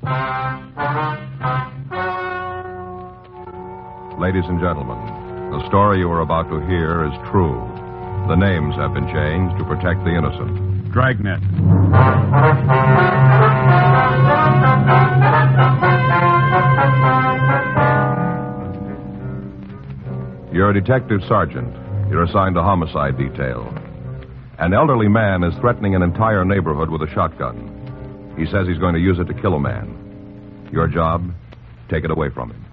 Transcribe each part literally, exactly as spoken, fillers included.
Ladies and gentlemen, the story you are about to hear is true. The names have been changed to protect the innocent. Dragnet. You're a detective sergeant. You're assigned to homicide detail. An elderly man is threatening an entire neighborhood with a shotgun. He says he's going to use it to kill a man. Your job? Take it away from him.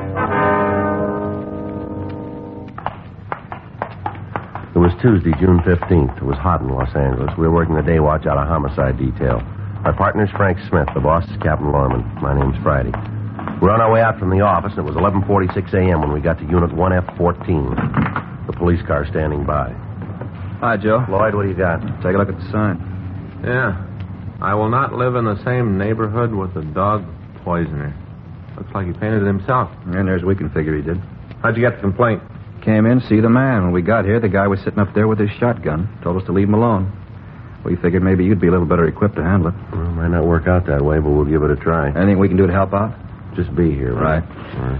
It was Tuesday, June fifteenth. It was hot in Los Angeles. We were working the day watch out of homicide detail. My partner's Frank Smith. The boss is Captain Lorman. My name's Friday. We were on our way out from the office, and it was eleven forty-six a.m. when we got to Unit one F fourteen. The police car standing by. Hi, Joe. Lloyd, what do you got? Take a look at the sign. Yeah. I will not live in the same neighborhood with a dog poisoner. Looks like he painted it himself. And there's we can figure he did. How'd you get the complaint? Came in, see the man. When we got here, the guy was sitting up there with his shotgun. Told us to leave him alone. We figured maybe you'd be a little better equipped to handle it. Well, it might not work out that way, but we'll give it a try. Anything we can do to help out? Just be here, right? Right.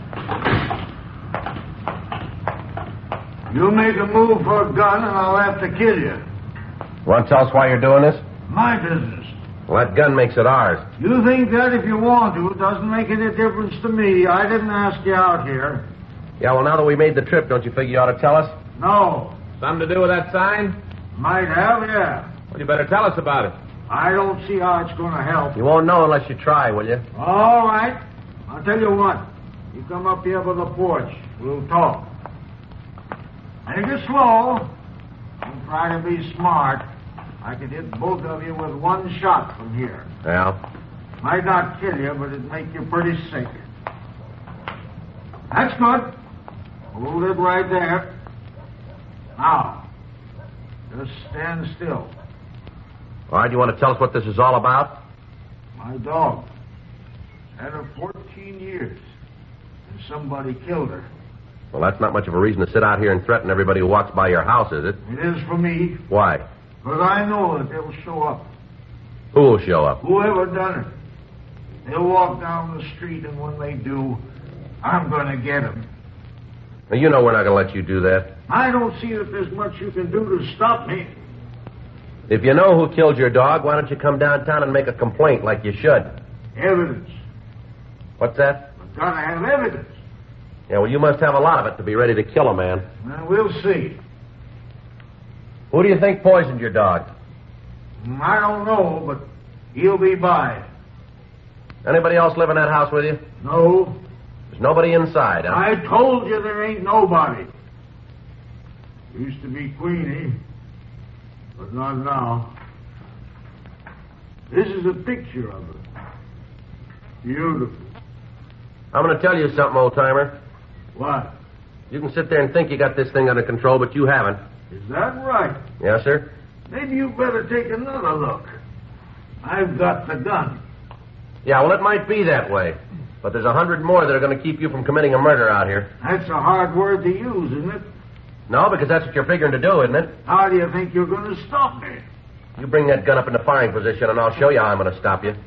All right. You make a move for a gun, and I'll have to kill you. Want to tell us why you're doing this? My business. Well, that gun makes it ours. You think that if you want to. It doesn't make any difference to me. I didn't ask you out here. Yeah, well, now that we made the trip, don't you figure you ought to tell us? No. Something to do with that sign? Might have, yeah. Well, you better tell us about it. I don't see how it's going to help. You won't know unless you try, will you? All right. I'll tell you what. You come up here by the porch. We'll talk. Take it slow. Don't try to be smart. I could hit both of you with one shot from here. Yeah. Might not kill you, but it'd make you pretty sick. That's good. Hold it right there. Now, just stand still. All right, you want to tell us what this is all about? My dog. Had her fourteen years. And somebody killed her. Well, that's not much of a reason to sit out here and threaten everybody who walks by your house, is it? It is for me. Why? Because I know that they'll show up. Who will show up? Whoever done it. They'll walk down the street, and when they do, I'm going to get them. Now, you know we're not going to let you do that. I don't see that there's much you can do to stop me. If you know who killed your dog, why don't you come downtown and make a complaint like you should? Evidence. What's that? I've got to have evidence. Yeah, well, you must have a lot of it to be ready to kill a man. Well, we'll see. Who do you think poisoned your dog? I don't know, but he'll be by. Anybody else live in that house with you? No. There's nobody inside, huh? I told you there ain't nobody. Used to be Queenie, but not now. This is a picture of her. Beautiful. I'm going to tell you something, old-timer. What? You can sit there and think you got this thing under control, but you haven't. Is that right? Yes, sir? Maybe you better take another look. I've got the gun. Yeah, well, it might be that way. But there's a hundred more that are going to keep you from committing a murder out here. That's a hard word to use, isn't it? No, because that's what you're figuring to do, isn't it? How do you think you're going to stop me? You bring that gun up into firing position, and I'll show you how I'm going to stop you.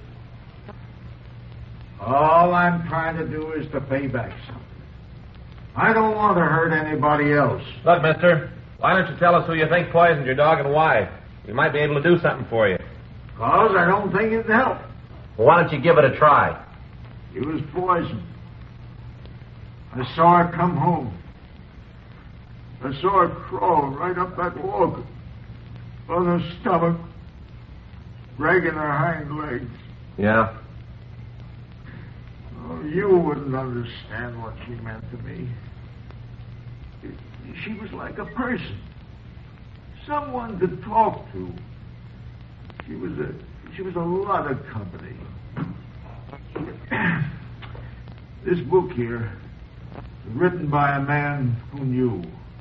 All I'm trying to do is to pay back something. I don't want to hurt anybody else. Look, mister, why don't you tell us who you think poisoned your dog and why? We might be able to do something for you. Because I don't think it'd help. Well, why don't you give it a try? He was poisoned. I saw her come home. I saw her crawl right up that walk on her stomach, dragging her hind legs. Yeah? Oh, you wouldn't understand what she meant to me. She was like a person. Someone to talk to. She was a she was a lot of company. This book here was written by a man who knew.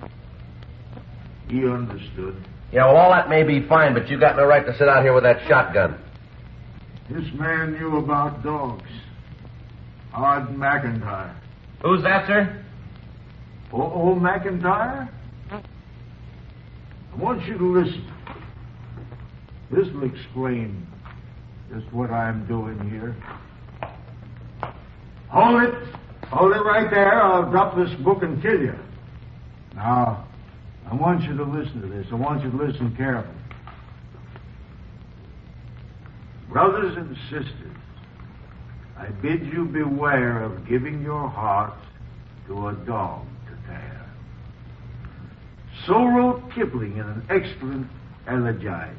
He understood. Yeah, well, all that may be fine, but you got no right to sit out here with that shotgun. This man knew about dogs. Howard McIntyre. Who's that, sir? Oh, old McIntyre? I want you to listen. This will explain just what I'm doing here. Hold it. Hold it right there. I'll drop this book and kill you. Now, I want you to listen to this. I want you to listen carefully. Brothers and sisters, I bid you beware of giving your heart to a dog to tear. So wrote Kipling in an excellent elegiac.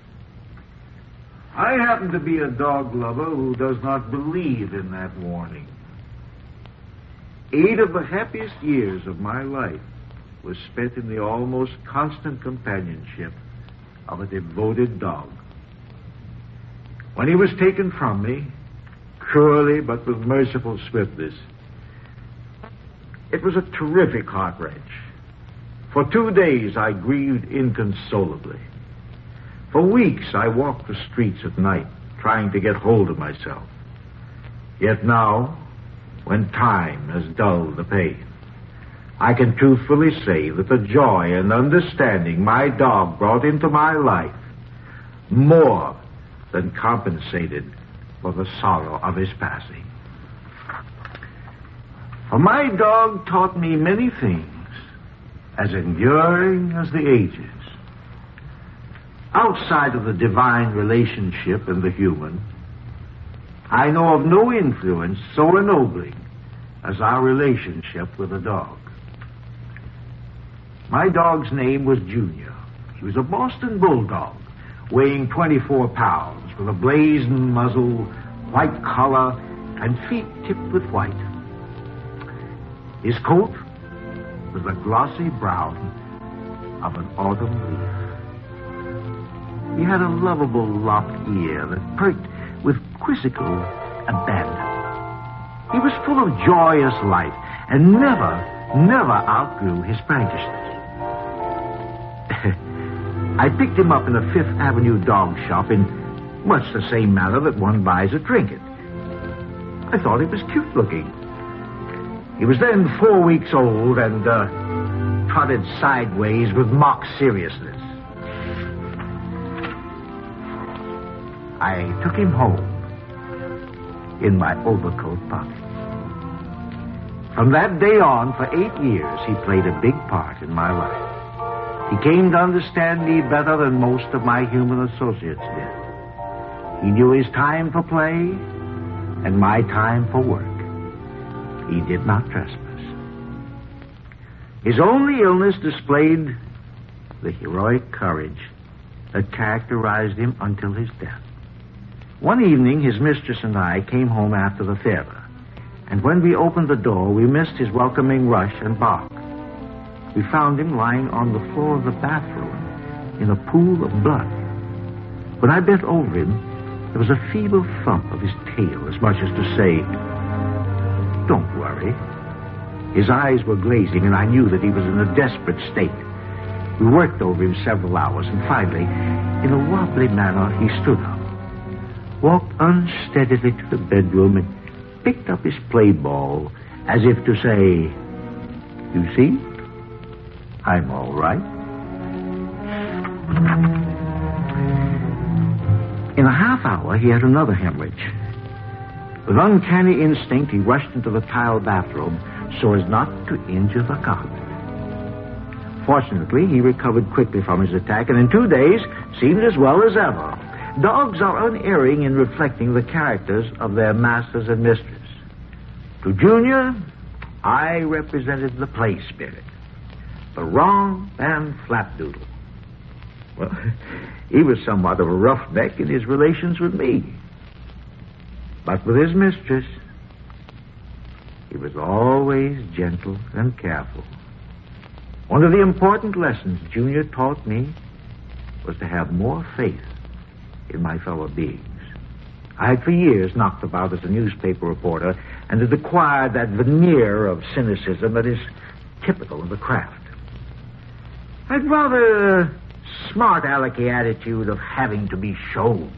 I happen to be a dog lover who does not believe in that warning. Eight of the happiest years of my life was spent in the almost constant companionship of a devoted dog. When he was taken from me, cruelly but with merciful swiftness, it was a terrific heart wrench. For two days I grieved inconsolably. For weeks I walked the streets at night, trying to get hold of myself. Yet now, when time has dulled the pain, I can truthfully say that the joy and understanding my dog brought into my life more than compensated for the sorrow of his passing. For my dog taught me many things, as enduring as the ages. Outside of the divine relationship and the human, I know of no influence so ennobling as our relationship with a dog. My dog's name was Junior. He was a Boston Bulldog, weighing twenty-four pounds, with a blazing muzzle, white collar, and feet tipped with white. His coat was the glossy brown of an autumn leaf. He had a lovable lopped ear that perked with quizzical abandon. He was full of joyous life and never, never outgrew his prankishness. I picked him up in a Fifth Avenue dog shop in much the same manner that one buys a trinket. I thought he was cute looking. He was then four weeks old and uh, trotted sideways with mock seriousness. I took him home in my overcoat pocket. From that day on, for eight years, he played a big part in my life. He came to understand me better than most of my human associates did. He knew his time for play and my time for work. He did not trespass. His only illness displayed the heroic courage that characterized him until his death. One evening, his mistress and I came home after the theater, and when we opened the door, we missed his welcoming rush and bark. We found him lying on the floor of the bathroom in a pool of blood. When I bent over him, there was a feeble thump of his tail, as much as to say, "Don't worry." His eyes were glazing, and I knew that he was in a desperate state. We worked over him several hours, and finally, in a wobbly manner, he stood up, walked unsteadily to the bedroom, and picked up his play ball as if to say, "You see, I'm all right." In a half hour, he had another hemorrhage. With uncanny instinct, he rushed into the tile bathroom so as not to injure the carpet. Fortunately, he recovered quickly from his attack, and in two days seemed as well as ever. Dogs are unerring in reflecting the characters of their masters and mistress. To Junior, I represented the play spirit, the romp and flapdoodle. Well, he was somewhat of a roughneck in his relations with me. But with his mistress, he was always gentle and careful. One of the important lessons Junior taught me was to have more faith in my fellow beings. I had for years knocked about as a newspaper reporter and had acquired that veneer of cynicism that is typical of the craft. I'd rather a smart alecky attitude of having to be shown.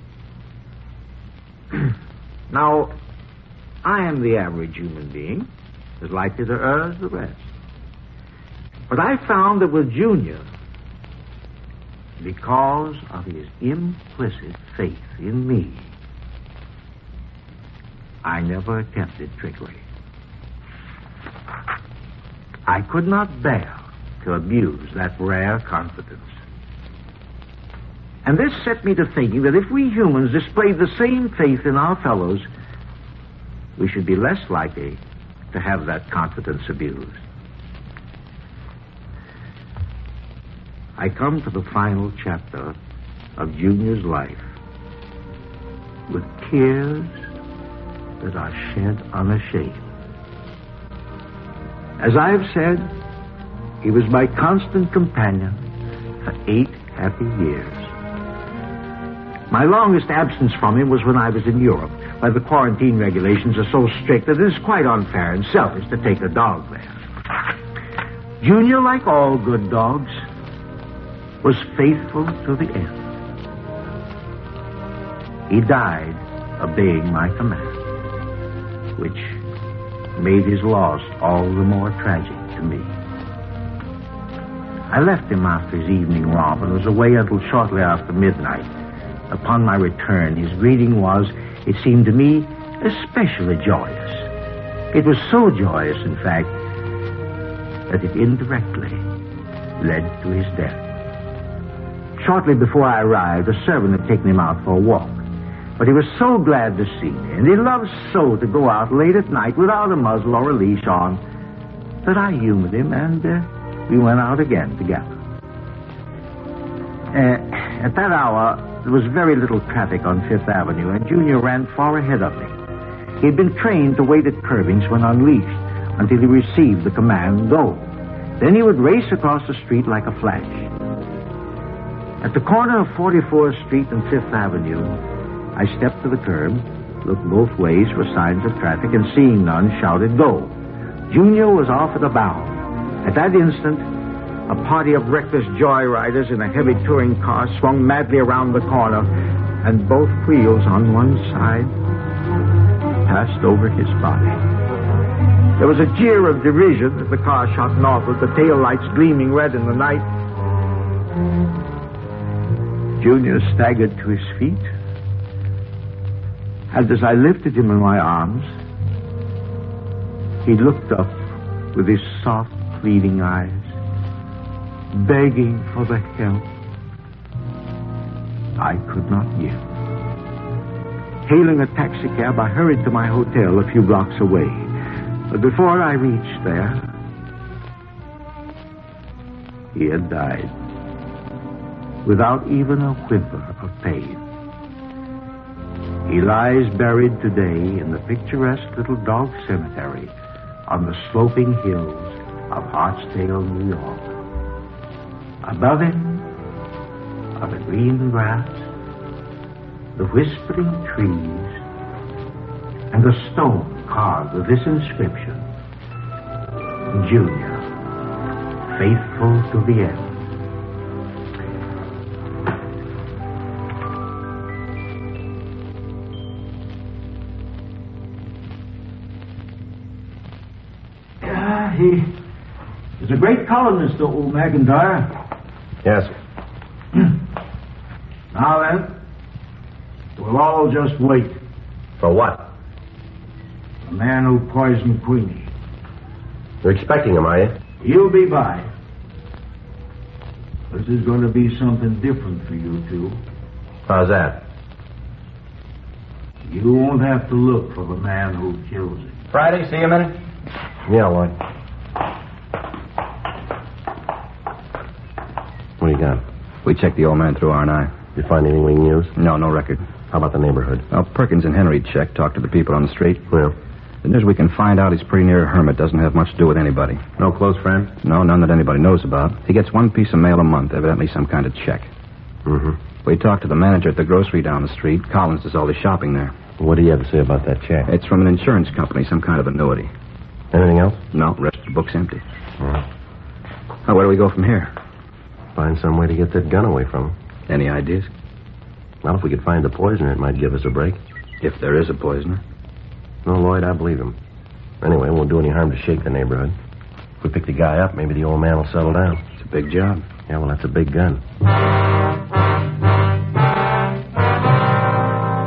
Now, I am the average human being, as likely to err as the rest. But I found that with Junior, because of his implicit faith in me, I never attempted trickery. I could not bear to abuse that rare confidence. And this set me to thinking that if we humans displayed the same faith in our fellows, we should be less likely to have that confidence abused. I come to the final chapter of Junior's life with tears that are shed unashamed. As I have said, he was my constant companion for eight happy years. My longest absence from him was when I was in Europe, where the quarantine regulations are so strict that it is quite unfair and selfish to take a dog there. Junior, like all good dogs, was faithful to the end. He died obeying my command, which made his loss all the more tragic to me. I left him after his evening romp and was away until shortly after midnight. Upon my return, his greeting was, it seemed to me, especially joyous. It was so joyous, in fact, that it indirectly led to his death. Shortly before I arrived, a servant had taken him out for a walk. But he was so glad to see me, and he loved so to go out late at night without a muzzle or a leash on, that I humored him, and uh, we went out again together. Uh, at that hour, there was very little traffic on Fifth Avenue, and Junior ran far ahead of me. He had been trained to wait at curbings when unleashed until he received the command, go. Then he would race across the street like a flash. At the corner of forty-fourth Street and Fifth Avenue, I stepped to the curb, looked both ways for signs of traffic, and seeing none, shouted, go. Junior was off at a bound. At that instant, a party of reckless joyriders in a heavy touring car swung madly around the corner, and both wheels on one side passed over his body. There was a jeer of derision as the car shot northward, the taillights gleaming red in the night. Junior staggered to his feet, and as I lifted him in my arms, he looked up with his soft, pleading eyes, begging for the help I could not give. Hailing a taxicab, I hurried to my hotel a few blocks away. But before I reached there, he had died without even a whimper of pain. He lies buried today in the picturesque little dog cemetery on the sloping hills of Hartsdale, New York. Above him are the green grass, the whispering trees, and the stone carved with this inscription, Junior, faithful to the end. He is a great columnist, old McIntyre. Yes. Now then, we'll all just wait. For what? The man who poisoned Queenie. You're expecting him, are you? He'll be by. This is going to be something different for you two. How's that? You won't have to look for the man who kills him. Friday, see you a minute? Yeah, Lloyd. What do you got? We checked the old man through R and I. You find anything we can use? No, no record. How about the neighborhood? Well, Perkins and Henry checked, talked to the people on the street. Well? The news we can find out he's pretty near a hermit. Doesn't have much to do with anybody. No close friend? No, none that anybody knows about. He gets one piece of mail a month, evidently some kind of check. Mm-hmm. We talked to the manager at the grocery down the street. Collins does all his shopping there. What do you have to say about that check? It's from an insurance company, some kind of annuity. Anything else? No, rest of the book's empty. All right. Now, where do we go from here? Find some way to get that gun away from him. Any ideas? Well, if we could find the poisoner, it might give us a break. If there is a poisoner. No, Lloyd, I believe him. Anyway, it won't do any harm to shake the neighborhood. If we pick the guy up, maybe the old man will settle down. It's a big job. Yeah, well, that's a big gun. twelve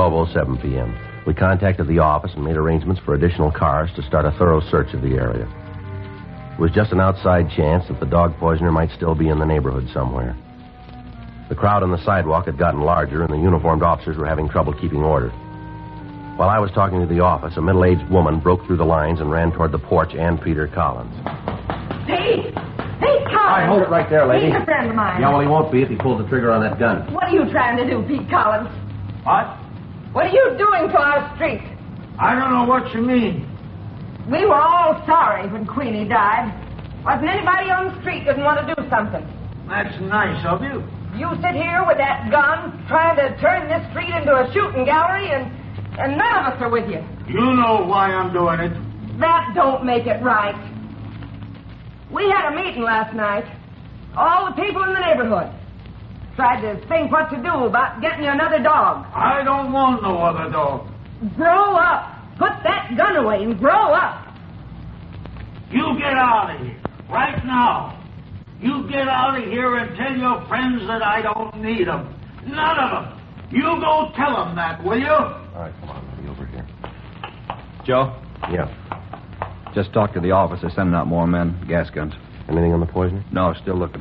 twelve oh seven p.m. We contacted the office and made arrangements for additional cars to start a thorough search of the area. It was just an outside chance that the dog poisoner might still be in the neighborhood somewhere. The crowd on the sidewalk had gotten larger, and the uniformed officers were having trouble keeping order. While I was talking to the office, a middle-aged woman broke through the lines and ran toward the porch and Peter Collins. Pete! Pete Collins! All right, hold it right there, lady. He's a friend of mine. Yeah, well, he won't be if he pulls the trigger on that gun. What are you trying to do, Pete Collins? What? What are you doing to our street? I don't know what you mean. We were all sorry when Queenie died. Wasn't anybody on the street didn't want to do something. That's nice of you. You sit here with that gun trying to turn this street into a shooting gallery, and, and none of us are with you. You know why I'm doing it. That don't make it right. We had a meeting last night. All the people in the neighborhood. Tried to think what to do about getting you another dog. I don't want no other dog. Grow up. Put that gun away and grow up. You get out of here. Right now. You get out of here and tell your friends that I don't need them. None of them. You go tell them that, will you? All right, come on, lady, over here. Joe? Yeah. Just talked to the office. They're sending out more men, gas guns. Anything on the poisoner? No, still looking.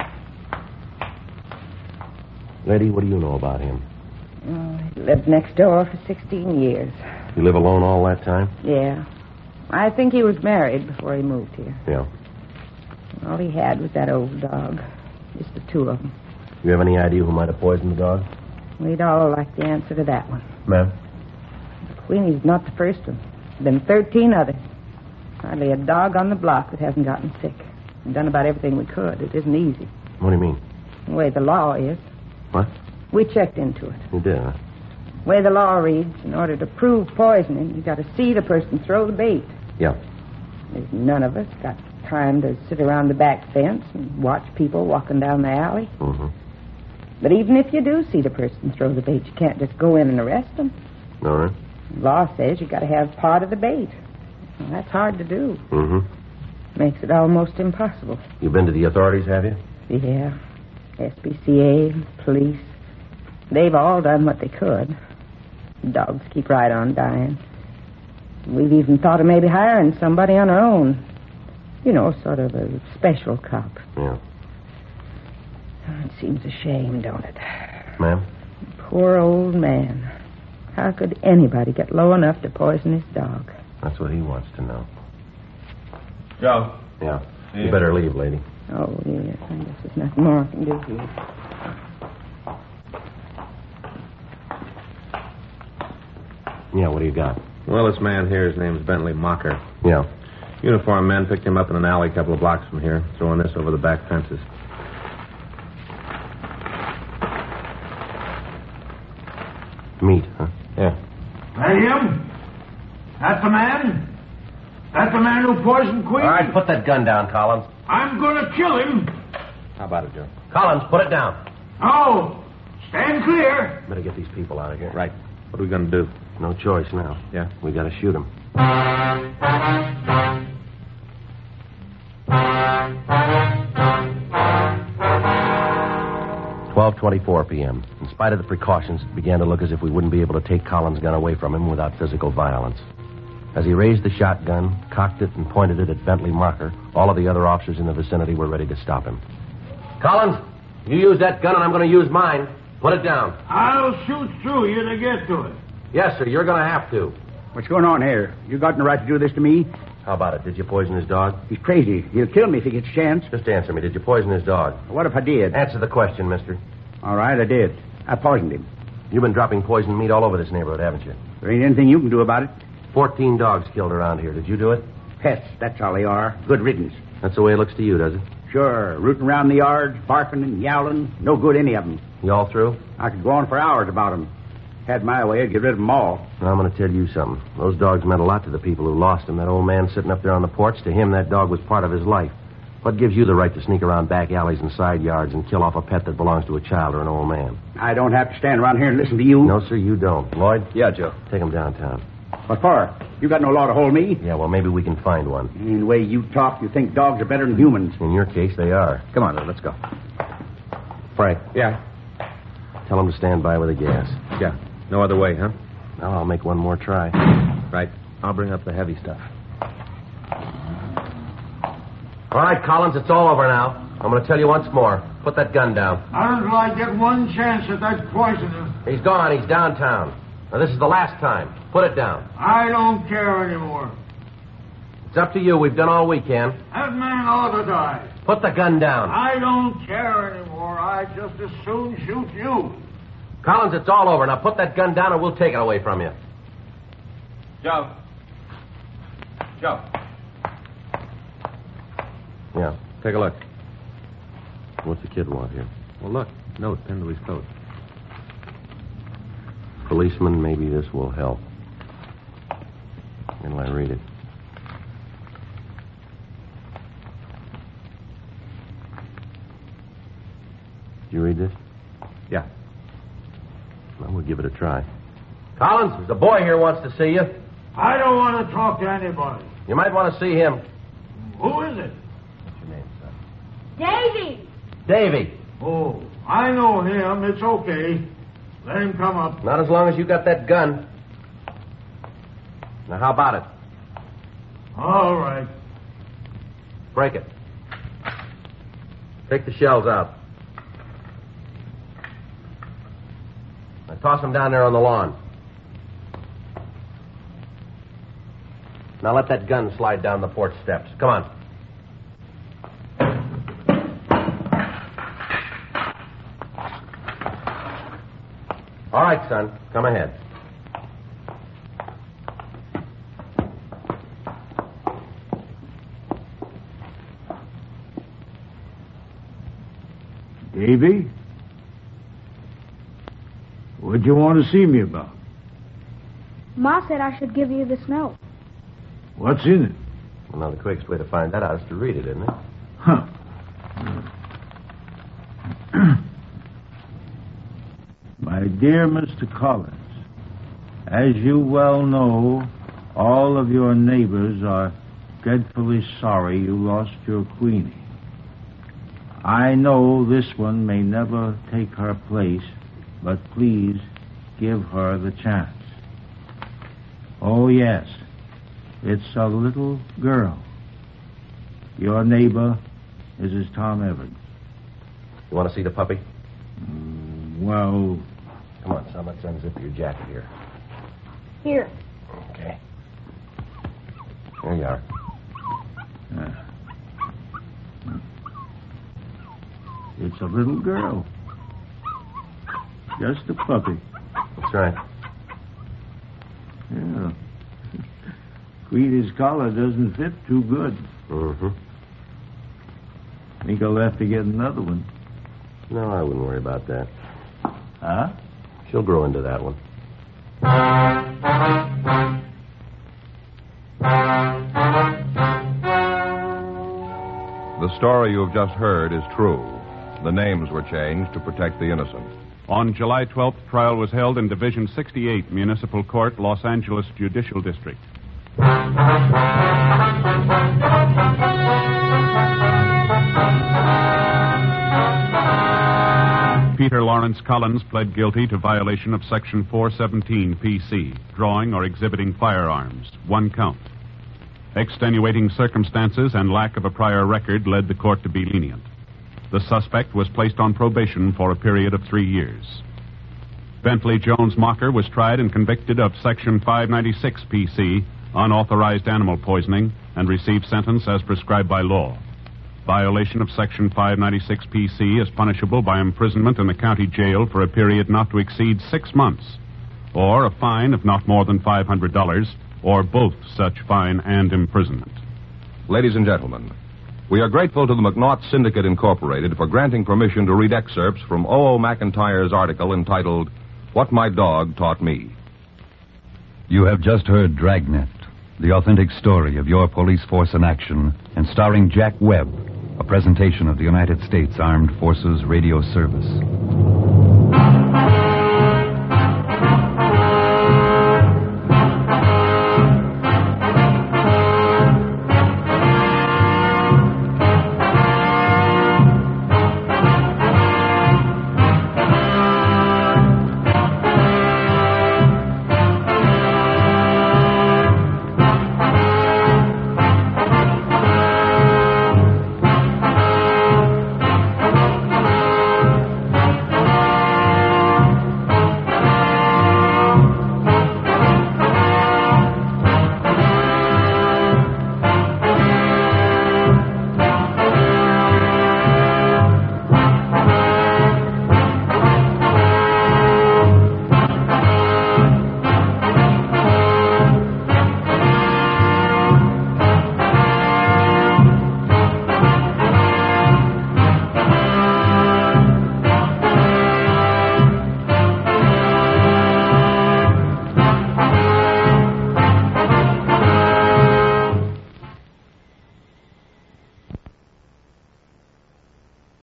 Lady, what do you know about him? Oh, he lived next door for sixteen years. You live alone all that time? Yeah. I think he was married before he moved here. Yeah. All he had was that old dog. Just the two of them. You have any idea who might have poisoned the dog? We'd all like the answer to that one. Ma'am? Queenie's not the first one. There's been thirteen others. Hardly a dog on the block that hasn't gotten sick. We've done about everything we could. It isn't easy. What do you mean? The way the law is. What? We checked into it. You did, huh? The way the law reads, in order to prove poisoning, you got to see the person throw the bait. Yeah. There's none of us got time to sit around the back fence and watch people walking down the alley. Mm-hmm. But even if you do see the person throw the bait, you can't just go in and arrest them. All right. The law says you got to have part of the bait. Well, that's hard to do. Mm-hmm. Makes it almost impossible. You've been to the authorities, have you? Yeah. S P C A, police. They've all done what they could. The dogs keep right on dying. We've even thought of maybe hiring somebody on our own. You know, sort of a special cop. Yeah. Oh, it seems a shame, don't it? Ma'am? Poor old man. How could anybody get low enough to poison his dog? That's what he wants to know. Joe. Yeah. Yeah. You better leave, lady. Oh, yes. I guess there's nothing more I can do here. Yeah, what do you got? Well, this man here, his name's Bentley Mocker. Yeah. Uniformed men picked him up in an alley a couple of blocks from here, throwing this over the back fences. Meat, huh? Yeah. That him? That the man? That the man who poisoned Queen? All right, put that gun down, Collins. I'm going to kill him. How about it, Joe? Collins, put it down. No. Stand clear. Better get these people out of here. Right. What are we going to do? No choice now. Yeah. We got to shoot them. twelve twenty-four p.m. In spite of the precautions, it began to look as if we wouldn't be able to take Collins' gun away from him without physical violence. As he raised the shotgun, cocked it, and pointed it at Bentley Marker, all of the other officers in the vicinity were ready to stop him. Collins, you use that gun and I'm going to use mine. Put it down. I'll shoot through you to get to it. Yes, sir, you're going to have to. What's going on here? You got no right to do this to me? How about it? Did you poison his dog? He's crazy. He'll kill me if he gets a chance. Just answer me. Did you poison his dog? What if I did? Answer the question, mister. All right, I did. I poisoned him. You've been dropping poisoned meat all over this neighborhood, haven't you? There ain't anything you can do about it. Fourteen dogs killed around here. Did you do it? Pests, that's all they are. Good riddance. That's the way it looks to you, does it? Sure, rooting around the yard, barking and yowling. No good, any of them. You all through? I could go on for hours about them. Had my way, I'd get rid of them all. Now, I'm going to tell you something. Those dogs meant a lot to the people who lost them. That old man sitting up there on the porch, to him, that dog was part of his life. What gives you the right to sneak around back alleys and side yards and kill off a pet that belongs to a child or an old man? I don't have to stand around here and listen to you. No, sir, you don't. Lloyd? Yeah, Joe. Take him downtown. What for? You got no law to hold me. Yeah, well, maybe we can find one. In the way you talk, you think dogs are better than humans. In your case, they are. Come on, let's go. Frank, Yeah. tell him to stand by with the gas. Yeah. No other way, huh? Now I'll make one more try. Right. I'll bring up the heavy stuff. All right, Collins, it's all over now. I'm going to tell you once more. Put that gun down. Not until I get one chance at that poisoner. He's gone. He's downtown. Now, this is the last time. Put it down. I don't care anymore. It's up to you. We've done all we can. That man ought to die. Put the gun down. I don't care anymore. I'd just as soon shoot you. Collins, it's all over. Now put that gun down and we'll take it away from you. Joe. Joe. Yeah, take a look. What's the kid want here? Well, look. Note pinned to his coat. Policeman, maybe this will help. When will I read it? Did you read this? Yeah. Well, we'll give it a try. Collins, there's a boy here wants to see you. I don't want to talk to anybody. You might want to see him. Who is it? What's your name, son? Davy! Davy. Oh, I know him. It's okay. Let him come up. Not as long as you got that gun. Now, how about it? All right. Break it. Take the shells out. Now, toss them down there on the lawn. Now, let that gun slide down the porch steps. Come on. All right, son. Come ahead. Davy? What'd you want to see me about? Ma said I should give you this note. What's in it? Well, now, the quickest way to find that out is to read it, isn't it? Huh. My dear Mister Collins, as you well know, all of your neighbors are dreadfully sorry you lost your Queenie. I know this one may never take her place, but please give her the chance. Oh, yes, it's a little girl. Your neighbor, Missus Tom Evans. You want to see the puppy? Mm, well... Come on, son. Let's unzip your jacket here. Here. Okay. There you are. Uh, it's a little girl. Just a puppy. That's right. Yeah. Queenie's collar doesn't fit too good. Mm-hmm. Think I'll have to get another one. No, I wouldn't worry about that. Huh? She'll grow into that one. The story you've just heard is true. The names were changed to protect the innocent. On July twelfth, trial was held in Division sixty-eight, Municipal Court, Los Angeles Judicial District. Peter Lawrence Collins pled guilty to violation of Section four seventeen P C, drawing or exhibiting firearms, one count. Extenuating circumstances and lack of a prior record led the court to be lenient. The suspect was placed on probation for a period of three years. Bentley Jones Mocker was tried and convicted of Section five ninety-six P C, unauthorized animal poisoning, and received sentence as prescribed by law. Violation of Section five ninety-six P C is punishable by imprisonment in the county jail for a period not to exceed six months, or a fine of not more than five hundred dollars, or both such fine and imprisonment. Ladies and gentlemen, we are grateful to the McNaught Syndicate Incorporated for granting permission to read excerpts from O O. McIntyre's article entitled, What My Dog Taught Me. You have just heard Dragnet, the authentic story of your police force in action, and starring Jack Webb, a presentation of the United States Armed Forces Radio Service.